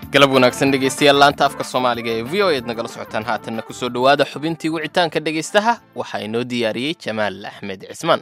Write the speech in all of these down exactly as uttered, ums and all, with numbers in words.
galab wanaagsan dhegeystayaal laanta afka Soomaaliga ee V O A eed nagala socotaan haatanna ku soo dhawaada xubintii wicitaanka dhegeystaha waxa inoo diyaariyay Jamaal Axmed Cismaan.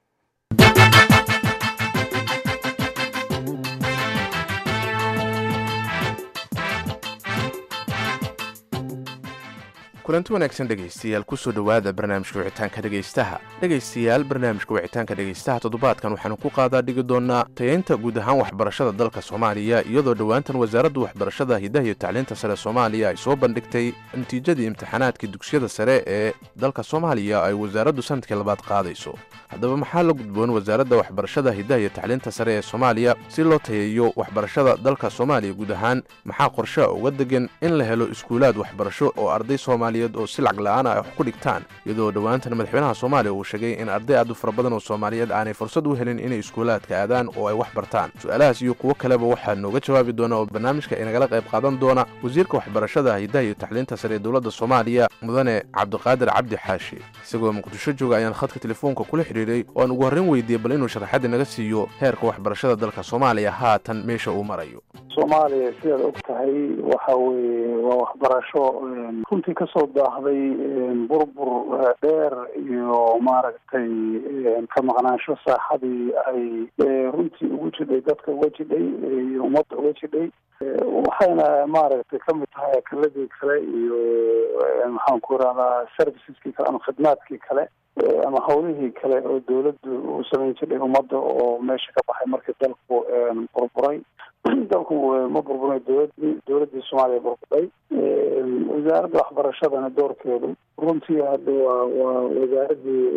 kulanti wanaagsan dhegeystayaal ku soo dhawaada barnaamijka wicitaanka dhegeystaha dhegeystayaal barnaamijka wicitaanka dhegeystaha toddobaadkan waxaanu ku qaadaa dhigi doonaa tayeynta guud ahaan waxbarashada dalka Soomaaliya iyadoo dhawaantan wasaaradda waxbarashada hidaha iyo tacliinta sare Soomaaliya ay soo bandhigtay natiijadii imtixaanaadka dugsiyada sare ee dalka Soomaaliya ay wasaaraddu sanadkii labaad qaadayso. haddaba maxaa la gudboon wasaaradda waxbarashada hidaha iyo tacliinta sare ee Soomaaliya si loo tayeeyo waxbarashada dalka Soomaaliya guud ahaan maxaa qorshe uga degan in la helo iskuulaad waxbarasho oo arday Soomaaliyeed oo si lacag la'aan ah ku dhigtaan iyadoo dhawaantan madaxweynaha Soomaaliya uu sheegay in arday aad u fara badan oo Soomaaliyeed aanay fursad u helin inay iskuulaadka aadaan oo ay wax bartaan. su'aalahaas iyo kuwo kaleba waxaa nooga jawaabi doona oo barnaamijka inagala qayb qaadan doona wasiirka waxbarashada hidaha iyo tacliinta sare ee dowladda Soomaaliya mudane Cabdiqaadir Cabdi Xaashi isagoo Muqdisho jooga ayaan khadka telefoonka kula xiriiray oo aan ugu horreyn weydiiyay bal inuu sharaxaad inaga siiyo heerka waxbarashada dalka Soomaaliya haatan meesha uu marayo. Soomaaliya sidaad og tahay waxa weeye waa waxbarasho runtii ka soo daahday burbur dheer iyo maaragtay ka maqnaansho saaxadii ay runtii ugu jidhay dadka uga jidhay iyo ummadda uga jidhay waxayna maaragtay ka mid tahay akaladii kale iyo maxaan ku rahdaa serviceski kale ama khidmaadkii kale ama hawlihii kale oo dawladdu u samayn jirtay ummadda oo meesha ka baxay markii dalku burburay dalku ma burburay dawladii dawladdii Soomaaliya burburay wasaaradda waxbarashadana doorkeedu runtii hadda waa waa wasaaradii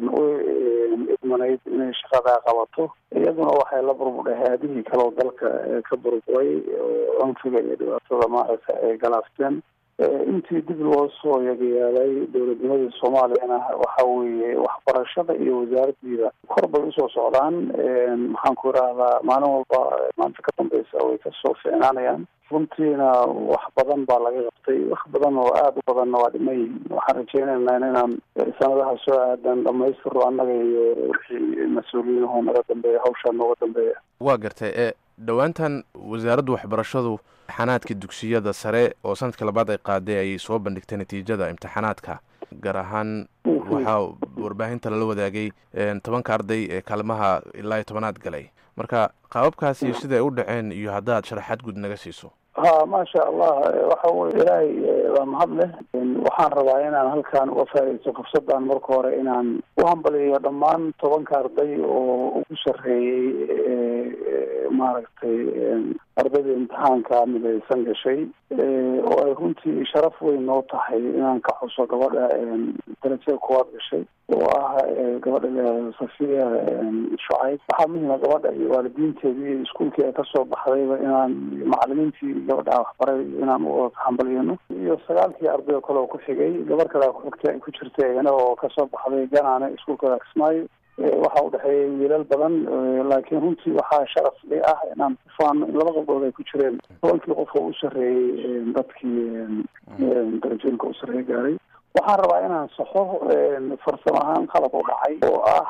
idmanayd inay shaqada qabato iyaduna waxay la burburay hay'adihii kale oo dalka ka burburay cunfiga iyo dhibaatada maaragtay ay galaafteen intii dib loo soo yagayaalay dowladnimadii Soomaaliyana waxa weeye waxbarashada iyo wasaaraddiida kor bay usoo socdaan maxaan ku rahdaa maalin walba maanta ka dambeysa way ka soo fiicnaanayaan runtiina wax badan baa laga qabtay wax badan oo aad u badanna waa dhimay waxaan rajaynaynaa inaan sanadaha soo aadan dhamaystiro annaga iyo wixii mas-uuliyiinahoo naga dambeeya hawshaa nooga dambeeya. waa gartay ee dhawaantan wasaaradda waxbarashadu imtixaanaadka dugsiyada sare oo sanadka labaad ay qaaday ay soo bandhigtay natiijada imtixaanaadka gaar ahaan waxaa warbaahinta lala wadaagay tobanka arday ee kaalmaha ilaa iyo tobanaad galay marka qaababkaasi iyo sida ay u dhaceen iyo haddaad sharaxaad guud naga siiso. ha maasha allah waxa weye ilaahay waa mahad leh waxaan rabaa inaan halkaan uga faa'iidaysto fursaddan marka hore inaan u hambaliyo dhammaan tobanka arday oo ugu sarreeyey maaragtay ardayda imtixaanka midaysan gashay oo ay runtii sharaf weyn noo tahay inaan ka xuso gabadha darajada koowaad gashay oo ah gabadha Safiya Shucayb. waxaa muhiima gabadha iyo waalidiinteedii iskuulkii ay kasoo baxdayba inaan macalimiintii gabadha waxbaray inaan u hambaliyano iyo sagaalkii arday oo kale oo ku xigay gabar kale ku xigtay ay ku jirtay iyana oo kasoo baxday Ganaane iskuulka Kismaayo waxaa u dhexeeyay wiilal badan laakiin runtii waxaa sharaf leh ah inaan ku faano in laba gabdhood ay ku jireen tobankii qof oo u sarreeyey dadkii darajooyinka u sarreeya gaaray. waxaan rabaa inaan saxo farsamo ahaan qalab u dhacay oo ah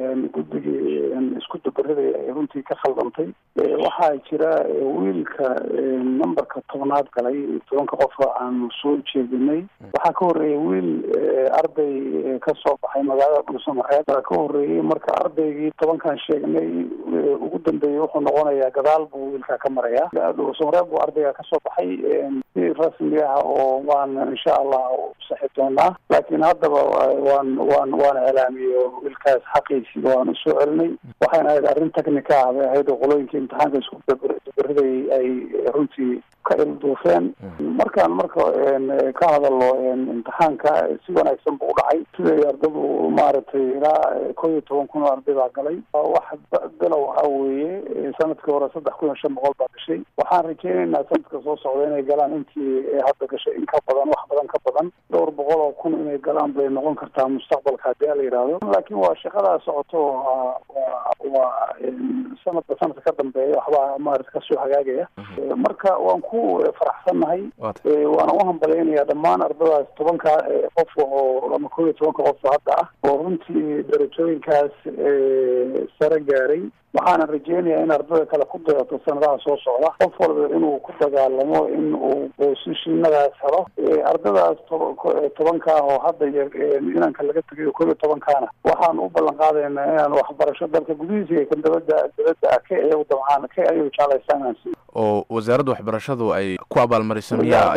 guddigii isku dabariday ay runtii ka khaldantay. waxaa jira wiilka numberka tobnaad galay tobanka qof aan soo jeedinay waxaa ka horreeyay wiil arday ka soo baxay magaalada Dhuusamareeb ka horreeyay marka ardaygii tobankan sheegnay ugu dambeeyay wuxuu noqonayaa gadaal buu wiilka ka maraya Dhuusamareeb buu ardayga ka soo baxay si rasmi ah oo waan insha Allah saxiibto laakiin haddaba waan waan waan ilaamiyo wiilkaas xaqiisii waan u soo celinay waxayna ahayd arrin technical ah ahayd qolooyinka imtixaanka isku dabariday ay runtii ka ilduufeen markaan marka ka hadallo imtixaanka si wanaagsan buu u dhacay sidai ardaydu maaragtay ilaa koob iyo toban kun oo arday baa galay wax bilow ah weeye sanadkii hore saddex kun iyo shan boqol baa gashay waxaan rajaynaynaa sanadka soo socda inay galaan intii hadda gashay in ka badan wax badan ka badan dhowr boqol oo kun inay galaan bay noqon kartaa mustaqbalka haddii la yidhaahdo laakiin waa shaqadaa socoto waa sanadka sanadka ka dambeeya waxbaa maaragta kasoo hagaagaya marka waan ku ku faraxsannahay waana u hambaleynayaa dhammaan ardadaas tobanka qof oo ama koob iyo tobanka qof hadda ah oo runtii darajooyinkaas sare gaaray waxaana rajeynayaa in ardada kale ku dayato sanadaha soo socda qof walba inuu ku dagaalamo in uu boosishinadaas helo ardadaas tobanka ah oo hadda inanka laga tegayo koob iyo tobankaana waxaan u ballan qaadaynaa inaan waxbarasho dalka gudihiisa kan dabada dabada ka ayagu dabcaan ka ayagu jeclaysanaan oo wasaaradda waxbarashadu ay ku abaalmariso miyaa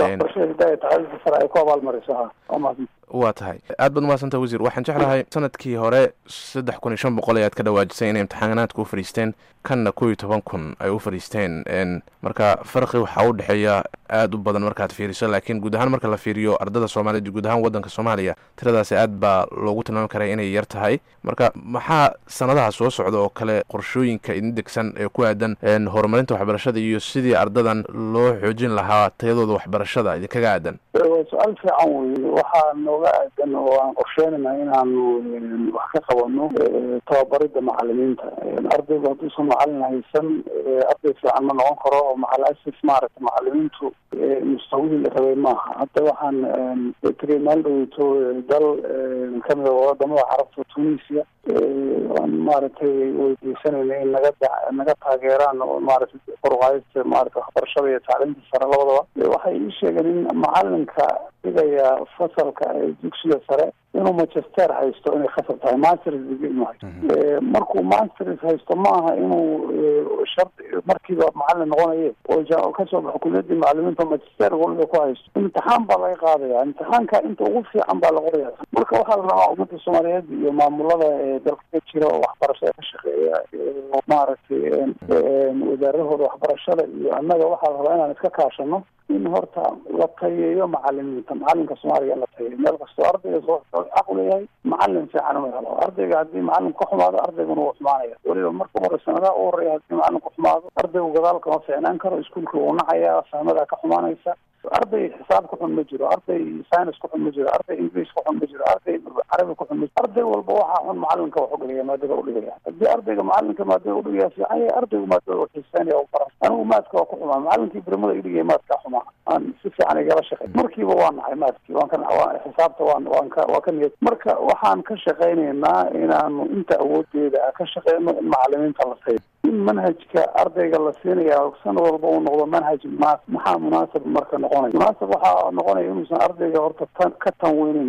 sare ay ku abaalmariso ha waa tahay aad baad umahadsanta wasiir waxaan jeclahay sanadkii hore saddex kun iyo shan boqol ayaad ka dhawaajisay inay imtixaanaadka u fadhiisteen kanna kow iyo toban kun ay u fadhiisteen marka farqi waxaa u dhexeeya aad u badan markaad fiiriso laakiin guud ahaan marka la fiiriyo ardada soomaaliyed guud ahaan waddanka soomaaliya tiradaasi aad baa loogu tilmaami karaa inay yar tahay marka maxaa sanadaha soo socda oo kale qorshooyinka idin degsan ee ku aadan horumarinta waxbarashada iyo sidii ardadan loo xoojin lahaa tayadooda waxbarashada idinkaga aadan waa su-aal fiican wey waxaa nooga aadan oo aan qorsheynayna inaanu wax ka qabano tababarida macalimiinta ardaygu hadduusan macalin haysan arday fiican ma noqon karo oo macalasif maaragta macalimiintu mustawihii la rabay maaha hadda waxaan tegay maalin dhaweyto dal kamida wadamada carabta tunisia aan maaragtay weydiisanayna in naga naga taageeraan oo maaragtay qoruqaadista maaragta waxbarashada iyo tacliinta sare labadaba waxay ii sheegeen in macalinka dhigaya fasalka dugsiga sare inuu manchester haysto inay khasab tahay masters degree maayo markuu masters haysto maaha inuu shardi markiiba macalin noqonaye oo kasoo baxo kuliyadii macalimiinta manchester waliba ku haysto imtixaan baa laga qaadaya imtixaanka inta ugu fiican baa la qoraya marka waxaa la rabaa ummadda soomaaliyeed iyo maamulada dalka ka jira oo waxbarashada ka shaqeeya maaragtay wasaaradahooda waxbarashada iyo annaga waxaa la rabaa inaan iska kaashano in horta la tayeeyo macalimiinta macalinka soomaaliya in la tayeeyo meel kastoo ardayga soo xaq u leeyahay macalin fiican inuu helo ardayga haddii macalinku ka xumaado ardayguna wuu xumaanaya weliba marka hore sanadaha u horeeya haddii macalinku xumaado ardaygu gadaal kama fiicnaan karo iskuolka wuu nacayaa fahmadaa ka xumaanaysa arday xisaab ku xun ma jiro arday science ku xun ma jiro arday english ku xun ma jiro arday carabi ku xun ma jiro arday walba waxaa xun macalinka wax udhigaya maadada udhigaya haddii ardayga macalinka maadada udhigaya fiican yahay ardaygu maadada u xiiseynaya u bara anigu maadka waa ku xumaa macalinkii birmada idhigaya maadkaa xumaa aan si fiican igala shaqey markiiba waa nahay maadkii waan ka xisaabta waan waan ka waa ka niyad marka waxaan ka shaqaynaynaa inaanu inta awoodeeda ka shaqeyno in macalimiinta la sayo in manhajka ardayga la siinaya sanad walba uu noqdo manhaj munaasib maxaa munaasib marka noqonaya munaasib waxaa noqonaya inuusan ardayga horta tan ka tanweynin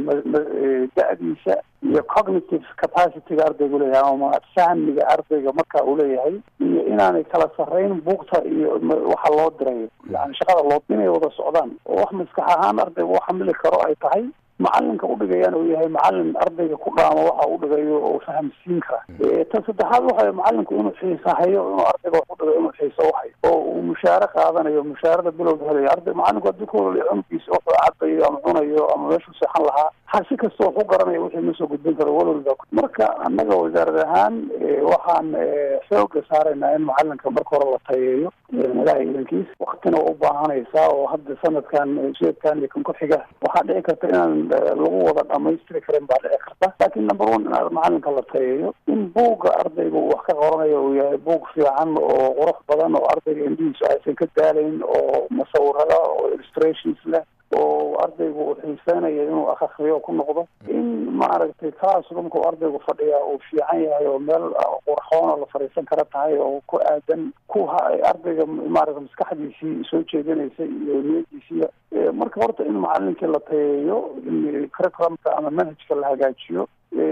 da-diisa iyo cognitive capacityga ardaygu leeyahay ama fahmiga ardayga marka uu leeyahay iyo inaanay kala sarreyn buugta iyo waxa loo dirayo yani shaqada loo inay wada socdaan oo wax maskax ahaan ardayga u xamili karo ay tahay macalinka udhigayana uu yahay macalin ardayga ku dhaamo waxa u dhigayo oo fahamsiin kara ta saddexaad waxa macalinku inuu xiisahayo inuu ardayga wax udhigayo inuu xiiso uhayo oo uu mushaare qaadanayo mushaarada bilowga helayo arday macalinku haddii ku holo cunugiisa wuxuu cadayo ama cunayo ama meeshuu seexan lahaa hasi kasta wax u garanaya wixii ma soo gudbin karo walwalba marka annaga wasaarad ahaan waxaan xooga saaraynaa in macalinka marka hore la tayeeyo madaha idankiis waktina waa u baahanaysaa oo hadda sanadkan ujeedkan iyo kan ku xiga waxaa dhici karta inaan lagu wada dhamaystiri karin baa dhici karta laakiin number one in macalinka la tayeeyo in buugga ardayga uu wax ka qoranayo uu yahay buug fiican oo qurux badan oo ardayga indhihiisu aysan ka daalayn oo musawirada oo illustrations leh oo ardaygu uu xiiseynayo inuu akriyo ku noqdo in maaragtay classroomka uu ardaygu fadhiya uu fiican yahay oo meel qurxoona la fadhiisan kara tahay oo ku aadan ku ardayga maaragta maskaxdiisii soo jeedinaysa iyo niyadiisiiya marka horta in macalinkii la tayeeyo in curriculumka ama manhajka la hagaajiyo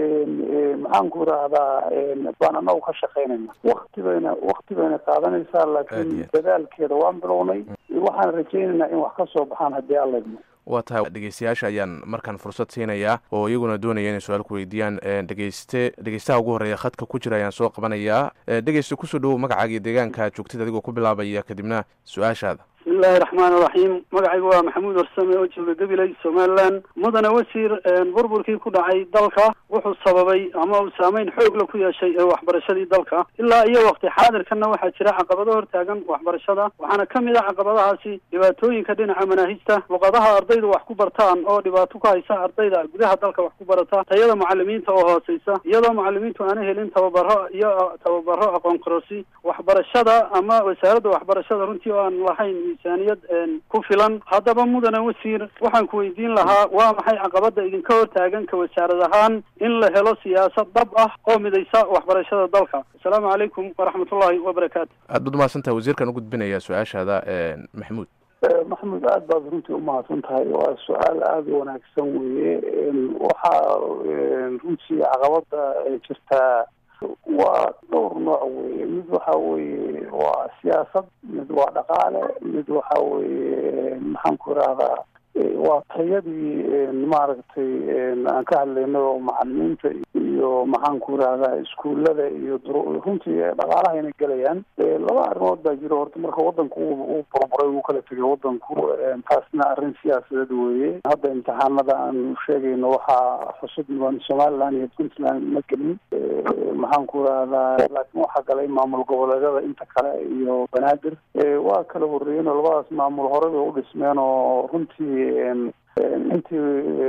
maxaan ku irahdaa baan anagu ka shaqeynayna wakti bayna wakti bayna qaadanaysaa laakiin dadaalkeeda waan bilownay waxaan rajaynaynaa in wax ka soo baxaan haddii alla idmo waa tahay dhegeystayaasha ayaan markaan fursad siinayaa oo iyaguna doonaya inay su-aal ku weydiiyaan dhegeyste dhegeystaha ugu horreeya khadka ku jira ayaan soo qabanayaa dhegeyste kusoo dhowow magacaaga iyo deegaanka joogtid adigoo ku bilaabaya kadibna su-aashaada bismillahi raxmaan iraxiim magacaygu waa maxamuud warsame oo jooga gabiley somaliland mudane wasiir burburkii ku dhacay dalka wuxuu sababay ama uu saameyn xoog la ku yeeshay ee waxbarashadii dalka ilaa iyo waqti xaadirkanna waxaa jira caqabado hortaagan waxbarashada waxaana ka mid ah caqabadahaasi dhibaatooyinka dhinaca manaahijta luqadaha ardaydu wax ku bartaan oo dhibaato ku haysa ardayda gudaha dalka wax ku barata tayada macalimiinta oo hooseysa iyadoo macalimiintu aana helin tababaro iyo tababaro aqoon kororsi waxbarashada ama wasaaradda waxbarashada runtii oo aan lahayn miisaaniyad ku filan. haddaba mudane wasiir waxaan ku weydiin lahaa waa maxay caqabada idinka hortaagan ka wasaarad ahaan in la helo siyaasad dhab ah oo midaysa waxbarashada dalka? asalaamu calaykum waraxmatullaahi wabarakaatu. aad baad umahadsantahay wasiirkan u gudbinaya su-aashaada maxamuud. maxamuud aad baad runtii umahadsan tahay, waa su-aal aada u wanaagsan weeye. waxaa runtii caqabada jirtaa waa dhowr nooc weeye. mid waxa weeye waa siyaasad, mid waa dhaqaale, mid waxa weeye maxaan ku irahdaa waa tayadii maaragtay aan ka hadlayno macalimiinta iyo maxaan ku irahdaa iskuullada iyo runtii dhaqaalahayna gelayaan. laba arrimood baa jiro. horta marka wadanku uu burburay uu kala tegay wadanku, taasna arrin siyaasadeed weeye. hadda imtixaanada aan sheegayno waxaa xusud mudan somaliland iyo puntland ma gelin, maxaan ku irahdaa laakiin waxaa galay maamul goboleedyada inta kale iyo banaadir. waa kala horreeyeen oo labadaas maamul horey bay u dhismeen oo runtii intii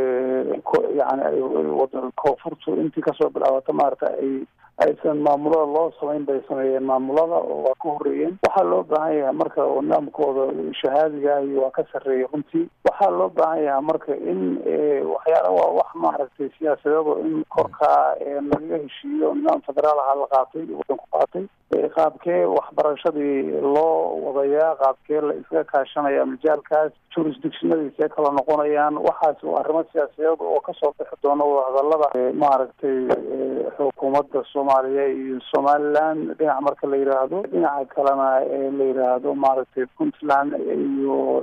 yani koonfurtu intii kasoo bilaabata maarata ay aysan maamulada loo samayn bay sameeyeen maamulada oo waa ka horreeyeen. waxaa loo baahan yahay marka nidaamkooda shahaadiga iyo waa ka sarreeyay runtii. waxaa loo baahan yahay marka in waxyaala waa wax maaragtay siyaasadeedo in korka lagaga heshiiyo nidaam federaal aha la qaatay wadanku qaatay. qaabkee waxbarashadii loo wadayaa, qaabkee la iskaga kaashanaya majaalkaas, jurisdictionadiisee kala noqonayaan. waxaas waa arrimo siyaasadeed oo kasoo bixi doona wadahadalada maaragtay xukuumadda soomaaliya iyo somaliland dhinac marka la yidhaahdo, dhinaca kalena la yidhaahdo maaragtay puntland iyo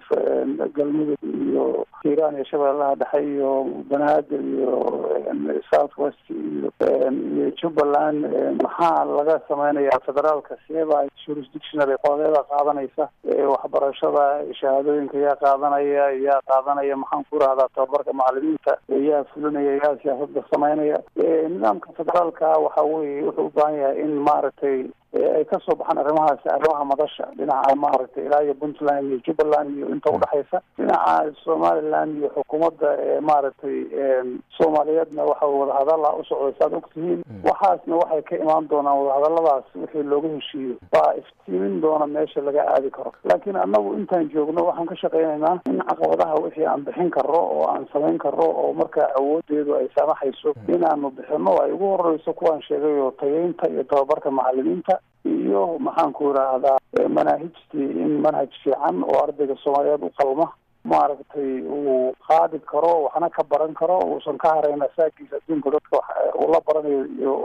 galmudug iyo hiiraan iyo shabeellaha dhexe iyo banaadir iyo south west iyo iyo jubbaland. maxaa laga sameynaya federaalka seeba jurisdictionary qodobeeda qaadanaysa waxbarashada, shahaadooyinka yaa qaadanaya yaa qaadanaya maxaan ku irahdaa tababarka macalimiinta yaa fulinaya yaa siyaasada sameynaya. nidaamka federaalka waxa weye wuxuu u baahan yahay in maaragtay ay kasoo baxaan arrimahaasi arrimaha madasha dhinaca maaragtay ilaa iyo puntland iyo jubbaland iyo inta udhexaysa. dhinaca somaliland iyo xukuumadda maaragtay soomaaliyeedna waxa wadahadala usocday saad ogtihiin. waxaasna waxay ka imaan doonaan wadahadaladaas wixii looga heshiiyo baa iftiimin doona meesha laga aadi karo. laakiin anagu intaan joogno waxaan ka shaqeynaynaa in caqabadaha wixii aan bixin karro oo aan samayn karro oo markaa awoodeedu ay saamaxayso inaanu bixino. ay ugu horeyso kuwaan sheegay oo tayeynta iyo tababarka macalimiinta iyo maxaan ku irahdaa manaahijtii in manhaj fiican oo ardayga soomaaliyeed u qalma maaragtay uu qaadi karo, waxna ka baran karo, uusan ka harayn asaagiisa adduunka dadka uu la baranayo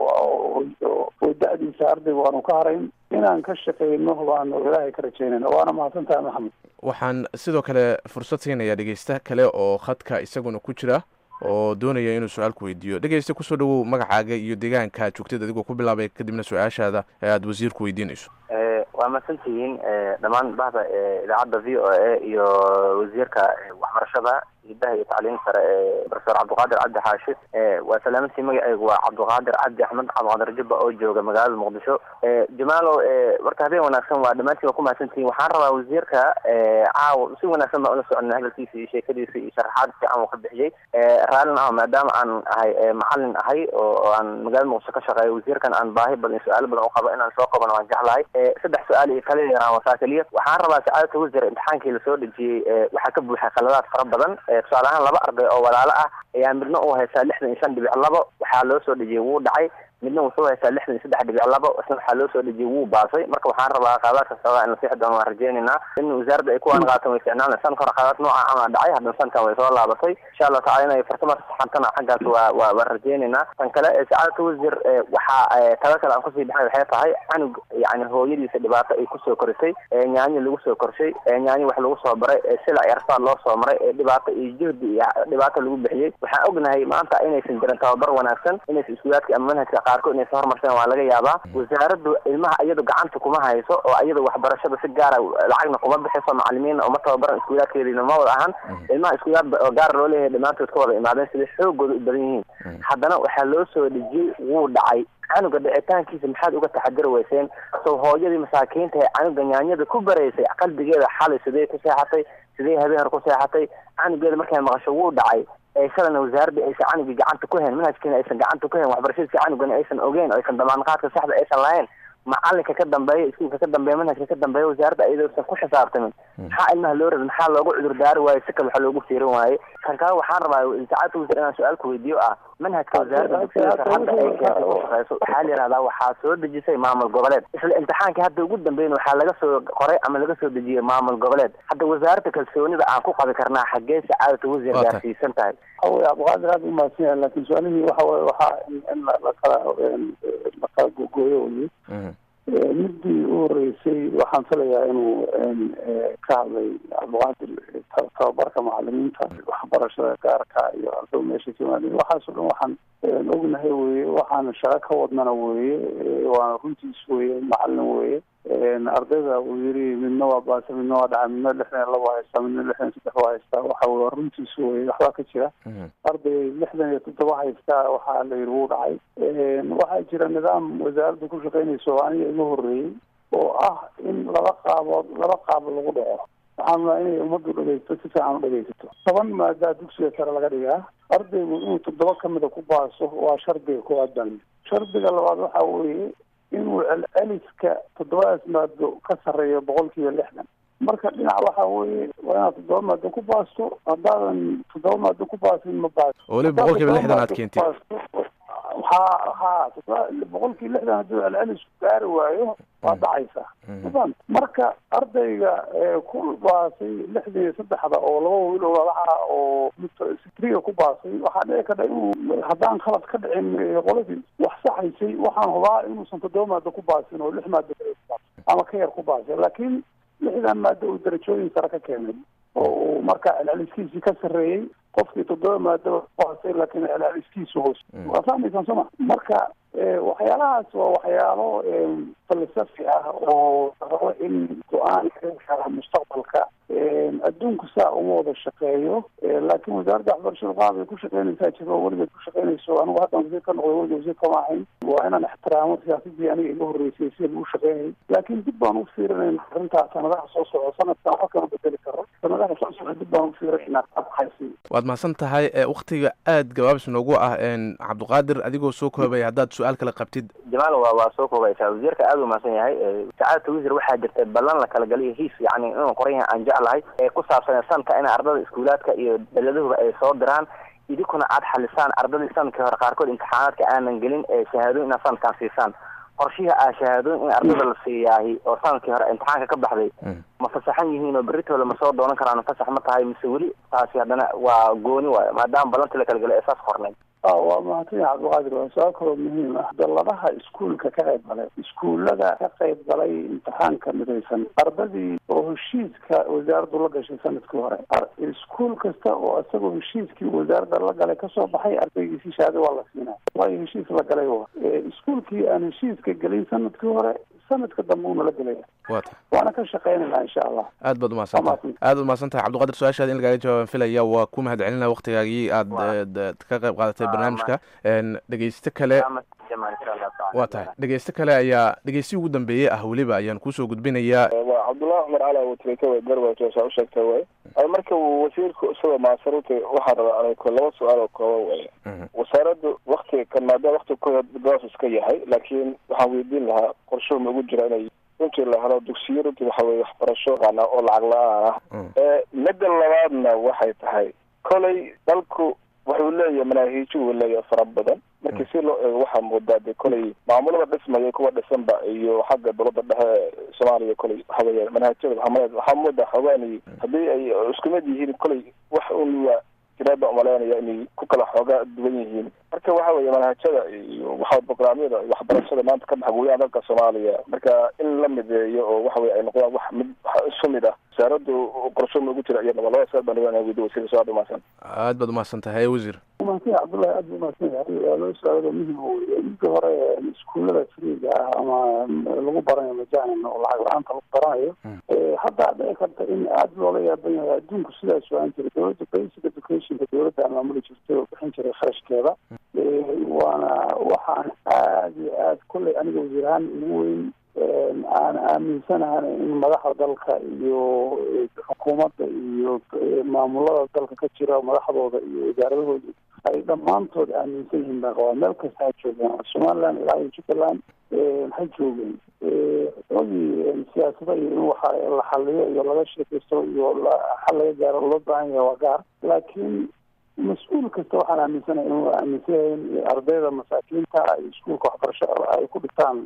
iyo da-diisa ardayga aanu ka harayn. inaan ka shaqeyno baanu ilaahay ka rajeynayna. waana mahadsantahay maxamed. waxaan sidoo kale fursad siinayaa dhegeysta kale oo khadka isaguna ku jira oo doonaya inuu su-aal ku weydiiyo. dhegeysta kusoo dhawow magacaaga iyo deegaanka joogtid adigoo ku bilaabay kadibna su-aashaada aada wasiirku weydiinayso. waa mahadsantihiin dhammaan bahda idaacadda v o a iyo wasiirka waxbarashada hidaha iyo tacliinta sare ee professor cabdiqaadir cabdi xaashi. waa salaamantii magacaygu waa cabdiqaadir cabdi axmed cabdiqaadir jubba oo jooga magaalada muqdisho. jamaalow warka habeen wanaagsan waa dhammaantiin waa ku mahadsantihiin. waxaan rabaa wasiirka caawa si wanaagsan baan ula soconay hadalkiisa iyo sheekadiisa iyo sharaxaad fiican uu ka bixiyey. raallin ah maadaama aan ahay macalin ahay oo aan magaalada muqdisho ka shaqeeyo wasiirkan aan baahi badan su-aalo badan u qabo inaan soo qabano waan jeclahay. saddex su-aal iyo kale yaraan wasaa keliya. waxaan rabaa sacaadata wasiir imtixaankii lasoo dhejiyey waxaa ka buuxay khaladaad fara badan. tusaale ahaan laba arday oo walaalo ah ayaa midna uu haystaa lixdan iyo shan dhibic labo waxaa loo soo dhejiyey wuu dhacay, midna wuxuu haystaa lixdan iyo saddex dhibic labo isna waxaa loo soo dhejiyey wuu baasay. marka waxaan rabaa qaadaadka sabaa in la sixi doono waan rajeynaynaa in wasaaradda ay kuwaan qaatan way ficnaan. sanka hore qaadaad nooca ama dhacay haddana sankan way soo laabatay insha allahu tacala inay fartama saxantana xaggaas waa waa waan rajeynaynaa. tan kale sacaadata wasiir waxaa taga kale aan kusii baxay waxay tahay canug yani hooyadiisa dhibaato ay kusoo korisay, nyaanyo lagu soo korshay, nyaanyo wax lagu soo baray, sila yarfaan loo soo maray, dhibaato iyo juhdi iyo dhibaato lagu bixiyey. waxaan ognahay maanta inaysan jirin tababar wanaagsan, inaysan iskuulaadka ama manhajka qaarkood inaysan horumarsan waa laga yaabaa. wasaaraddu ilmaha iyadu gacanta kuma hayso oo iyadu waxbarashada si gaara lacagna kuma bixiso, macalimiinna uma tababaran, iskuulaadkeediina ma wada ahan. ilmaha iskuulaad oo gaar loo leeyahay dhammaantood ka wada imaadeen sida xoogooda u badan yihiin. haddana waxaa loo soo dhejiyey wuu dhacay. canuga dhicitaankiisa maxaad uga taxadiri weyseen? soo hooyadii masaakiinta ee canuga nyaanyada ku baraysay qalbigeeda xalay sidee ku seexatay, sidee habeen hore ku seexatay? canugeeda markay maqasho wuu dhacay eesadana wasaaradda aysan canugii gacanta ku hayn, manhajkiina aysan gacanta ku hayn, waxbarashadiisa canugana aysan ogeyn oo aysan damaanqaadka saxda aysan lahayn. macalinka ka dambeeya iskuulka ka dambeeya manhajka ka dambeeya wasaaradda iyadoosan ku xisaabtamin maxaa ilmaha loo rabay maxaa loogu cudur daari waayo si kale waxa loogu fiirin waaye kan kale waxaan rabaa saacadda wasiir inaan su-aal ku weydiiyo ah manhajka wasaaradda dugsiga hadda ay keentay ku shaqeyso waxaa la yidhahdaa waxaa soo dejisay maamul goboleed isla imtixaankii hadda ugu dambeyn waxaa laga soo qoray ama laga soo dejiyey maamul goboleed hadda wasaaradda kalsoonida aan ku qabi karnaa xaggee sacaadata wasiir gaarsiisan tahay awey abqaadir aad umahadsan yahay laakiin su-aalihii waxa waye waxaa in lakala lakala gogooyo weye midii u horeysay waxaan filayaa inuu ka hadlay abqaadir tababarka macalimiinta waxbarashada gaarka iyo ardada meesha timaadeen waxaasoo dhan waxaan ognahay weye waxaana shaqo ka wadnana weye waana runtiis weye macalin weye ardayda uu yiri midna waa baasa midna waa dhaca midna lixdan iyo laba haystaa midna lixdan iyo saddex waa haystaa waxa weye runtiis weye waxbaa ka jira arday lixdan iyo toddoba haystaa waxaa la yiri wuu dhacay waxaa jira nidaam wasaaradda ku shaqeynayso aniga iga horeeyey oo ah in laba qaabood laba qaab lagu dhaco waxaan rabaa inay ummaddu dhegeysto si fiican u dhegeysato toban maadaa dugsiga sare laga dhigaa ardaygu inuu toddoba kamida ku baaso waa shardiga koowaad ban shardiga labaad waxa weeye inuu celceliska toddobadaas maado ka sarreeyo boqolkiiba lixdan marka dhinac waxa weeye waa inaad toddoba maado ku baasto haddaadan toddoba maado ku baasin ma baaso weliba boqolkiiba lixdan aad keentid ha ha boqolkii lixdan hadduu celcelisku gaari waayo waa dhacaysa mafahant marka ardayga ku baasay lixdan iyo saddexda oo laba wiil oo lalaha oo sitriga ku baasay waxaa dhici karta inuu haddaan khalad ka dhicin qoladii wax saxaysay waxaan hubaa inuusan toddoba maado ku baasin oo lix maado ama ka yar ku baasay laakiin lixdan maado uu darajooyin sare ka keenay oo uu marka celceliskiisii ka sarreeyey qofkii toddoba maado baasay laakiin celceliskiisu hoos waa fahmaysaan soma marka waxyaalahaas waa waxyaalo falsafi ah oo rabo in go-aan ka mustaqbalka adduunku saa uma wada shaqeeyo laakiin wasaaradda waxbarashada qaab ay ku shaqeynaysaa jiro oo weligeed ku shaqeynayso anigu haddaan wasiir ka noqday weligeed wasiir kama ahayn waa inaan ixtiraamo siyaasadii aniga iga horreysay sida lagu shaqeynayay laakiin dib baan u fiirinayna arrintaa sanadaha soo socda sanadkan wax kama bedeli karo sanadaha soo socda dib baan u fiirinaynaa abxaysi waad mahadsan tahay waktiga aad gabaabs noogu ah cabdiqaadir adigoo soo koobay haddaad su-aal kale qabtid jamaal waa waa soo koobaysaa wasiirka aad u mahadsan yahay sacaadata wasiir waxaa jirta ballan la kala galiyo hiis yani inuu qoran yahay aan jeclahay ee ku saabsan sanadka in ardada iskuulaadka iyo daladuhuba ay soo diraan idinkuna aad xalisaan ardadii sanadkii hore qaarkood imtixaanaadka aanan gelin ee shahaadooyin inaad sanadkan siisaan qorshiha ah shahaadooyin in ardada la siiyaahi oo sanadkii hore imtixaanka ka baxday ma fasaxan yihiin oo berritooda ma soo doonan karaan fasax ma tahay mise weli taasi haddana waa gooni waayo maadaama ballantii la kala galay ee saas qornay waa mahadsan cabdiqaadir waa su-aal kaloo muhiim ah dalladaha iskuulka ka qayb galay iskuullada ka qayb galay imtixaanka midaysan ardadii oo heshiiska wasaaraddu la gashay sanadkii hore iskuul kasta oo isagoo heshiiskii wasaaradda la galay kasoo baxay ardaygiisi shahaado waa la siinaa waayo heshiis la galay wa iskuulkii aan heshiiska gelin sanadkii hore sanadka dambe uuna la gelaya waana ka shaqeynayna insha allah aad baad umahadsantahay aad baad umahadsan tahay cabdiqaadir su-aashaada in lagaaga jawaaban filaya waa ku mahad celinaya waktigaagii aad ka qayb qaadatay barnaamijka dhegeyste kale waa tahay dhegeyste kale ayaa dhegeysi ugu dambeeyey ah weliba ayaan kusoo gudbinayaa waa cabdullahi cumar cali watrika way garwaa usheegtay way marka wasiirku isagoo maasarutay waxaa rabaa laba su-aal oo kooban way wasaaraddu waktiga kan maadaama waktiga kugaas iska yahay laakiin waxaan weydiin lahaa qorshuhu ma ugu jira inay runtii la helo dugsiyo runtii waxa weye waxbarasho qaana oo lacag la-aan ah midda labaadna waxay tahay kolay dalku wuxuu leeyahay manaahiijo uu leeyahay fara badan markii si loo eego waxaa moodaa de kolay maamulada dhismaya kuwa dhisanba iyo xagga dowladda dhexe soomaaliya kolay waxa weeye manhaajyada waxaa waxaa moodaa xoogaani haddii ay isku mid yihiin kolay wax un waa jiraaba umaleynaya inay ku kala xoogaa duwan yihiin marka waxa weeye manhajada iyo waxa programyada waxbarashada maanta ka baxa gudaha dalka soomaaliya marka in la mideeyo oo waxa weye ay noqdaan wax mid isu mid ah wasaaraddu qorsho ma ugu jira iyadaba labada saad baan rabaa weydiyo wasiir soo dhamaadsan aad baad umahadsan tahay wasiir umahadsan cabdullahi aad buu umahadsan yahay waa loo su-aalo muhim weye midka hore iskuullada friiga ah ama lagu baranayo majaanin oo lacag la-aanta lagu baranayo hadda dhici karta in aad loola yaaban yahay adduunku sidaas waan jiray dowladda basic educationka dowladda maamuli jirtay oo bixin jiray kharashkeeda waana waxaan aad iyo aad kolley aniga wasiir ahaan ugu weyn aan aaminsanahan in madaxda dalka iyo xukuumadda iyo maamulada dalka ka jira madaxdooda iyo wasaaradahooda ay dhammaantood aaminsan yihiin baa qabaa meel kasta ha joogaan somaliland ilaa iyo jubbaland maxay joogeen oogii siyaasada iyo in waxa la xaliyo iyo laga sheekaysto iyo xal laga gaaro loo baahan yahay waa gaar laakiin mas-uul kasta waxaan aaminsanahay inuu aaminsan yahay in ardayda masaakiinta ay iskuulka waxbarasho ay ku dhigtaan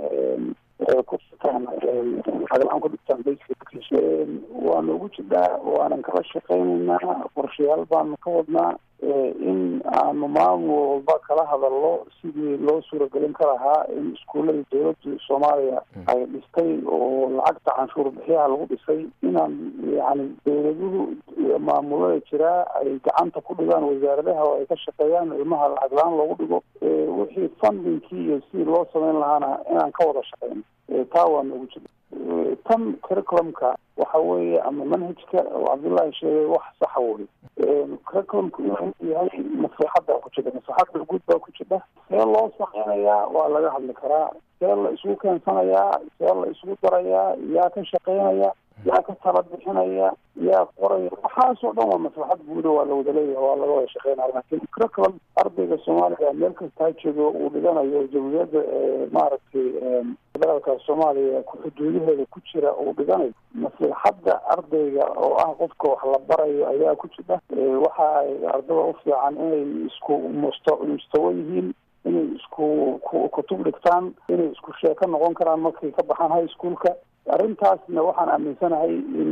ku dhigtaan lacag-la-aan ku dhigtaan bayska waana ugu jidhaa waanan kala shaqaynaynaa qorshayaal baanu ka wadnaa in aanu maamul walba kala hadallo sidii loo suuragelin ka lahaa in iskuullada dowladda soomaaliya ay dhistay oo lacagta canshuur bixiyaha lagu dhisay inaan yani dowladuhu maamulada jiraa ay gacanta ku dhigaan wasaaradaha oo ay ka shaqeeyaan ilmaha lacag la-aan loogu dhigo wixii fundingkii iyo sidii loo samayn lahaana inaan ka wada shaqeyno taa waana ugu jira tan curriculumka waxa weeye ama manhajka oo cabdullaahi sheegay wax saxa wey curriculumku inuu yahay maslaxadda ku jira maslaxadda guud baa ku jira see loo samaynayaa waa laga hadli karaa see la isugu keensanayaa see la isugu darayaa yaa ka shaqeynaya yaa ka tala bixinaya yaa qoraya waxaasoo dhan waa maslaxad guuda waa la wada leeyahay waa laga wada shaqeynaya laakiin curriculum ardayga soomaaliga meel kasta ha joogo uu dhiganayo jamhuuriyadda maaragtay federaalka soomaaliya xuduudaheeda ku jira uu dhiganayo maslaxadda ardayga oo ah qofka wax la barayo ayaa ku jira waxa ay ardada u fiican inay isku musta mustawa yihiin inay isku kutub dhigtaan inay isku sheeko noqon karaan markay ka baxaan high schoolka arrintaasna waxaan aaminsanahay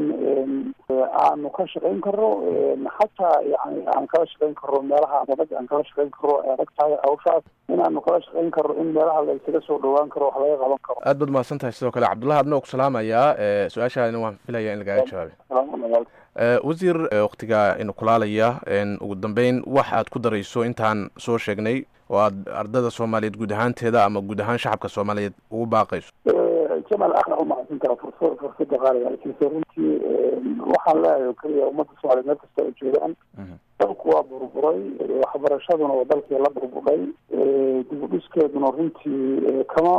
in aanu ka shaqayn karno xataa yani aan kala shaqayn karno meelaha adag aan kala shaqayn karno ee adag tahay hawshaas inaanu kala shaqayn karno in meelaha la isaga soo dhawaan karo wax laga qaban karo aad baad mahadsan tahay sidoo kale cabdullahi adna ku salaamayaa su-aashaadina waan filaya in lagaaga jawaabay wasiir waktiga inu kulaalaya ugu dambeyn wax aad ku darayso intaan soo sheegnay oo aad ardada soomaaliyeed guud ahaanteeda ama guud ahaan shacabka soomaaliyeed ugu baaqayso jamal aana umahadsan kara fursa fursada qaaliga laakiinse runtii waxaan leeyahay oo keliya ummadda soomaaliyeed meel kasta ay joogaan dalku waa burburay waxbarashaduna waa dalkii la burburay dib u dhiskeeduna runtii kama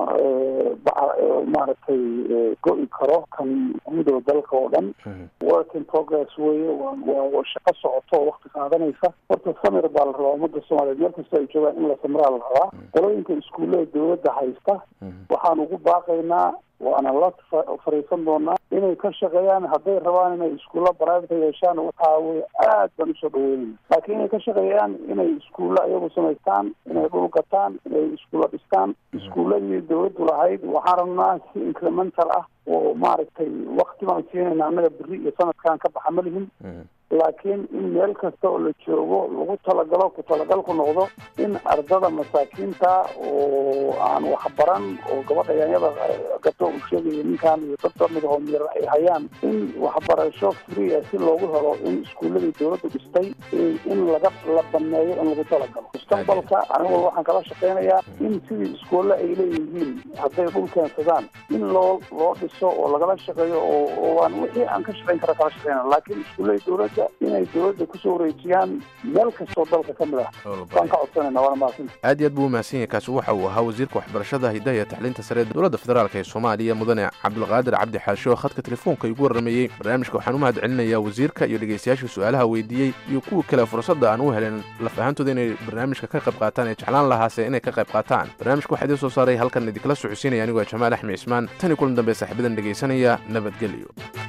maaragtay go-i karo kan guud oo dalka oo dhan work in progress weye waa shaqo socoto oo wakti qaadanaysa horta samir baa la rabaa ummadda soomaaliyeed meel kasta ay joogaan in la samiraa la rabaa qolooyinka iskuullada dowladda haysta waxaan ugu baaqaynaa waana la fariisan doonaa inay ka shaqeeyaan hadday rabaan inay iskuulla private yeeshaan waxaa weye aad baan usoo dhaweynayna laakiin inay ka shaqeeyaan inay iskuulla ayagu samaystaan inay dhul gataan inay iskuulla dhistaan iskuulladii dowladdu lahayd waxaan rabnaa si incremental ah oo maaragtay wakti baan siinayna annaga beri iyo sanadkan ka baxa ma lihin laakiin in meel kasta oo la joogo lagu talagalo ku talagalku noqdo in ardada masaakiinta oo aan waxbaran oo gabadha yaanyada gato uu sheegayo ninkan iyo dad kamid ahoo miyar ay hayaan in waxbarasho free ah si loogu helo in iskuulladii dowladdu dhistay in laga la baneeyo in lagu talagalo mustaqbalka anigu waxaan kala shaqeynayaa in sidii iskuulle ay leeyihiin hadday dhul keensadaan in loo loo dhiso oo lagala shaqeeyo oo aan wixii aan ka shaqeyn kara kala shaqeyna laakiin iskuullada dowladda inay dowladda kusoo wareejiyaan meel kastoo dalka ka mid ah waan ka codsanayna waana mahadsan aad iyo aad buu umahadsan yahay kaasi waxa uu ahaa wasiirka waxbarashada hidaha iyo tacliinta sare ee dowladda federaalk ee soomaaliya mudane cabdulqaadir cabdi xaashe oo khadka telefoonka igu warrameeyey barnaamijka waxaan u mahad celinayaa wasiirka iyo dhegaystayaasha su-aalaha weydiiyey iyo kuwa kale fursadda aan u helen laf ahaantooda inay barnaamijka ka qayb qaataan ee jeclaan lahaase inay ka qayb qaataan barnaamijka waxaa idiin soo saaray halkan idinkala socodsiinaya anigoo ah jamaal axmed cismaan tan iyo kulan dambe saaxiibadan dhegaysanaya nabadgelyo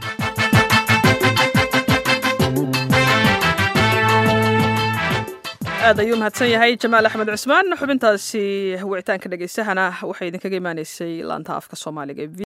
aad ayuu mahadsan yahay jamaal axmed cusmaan xubintaasi wicitaanka dhegaysahana waxay idinkaga imaanaysay laanta afka soomaaliga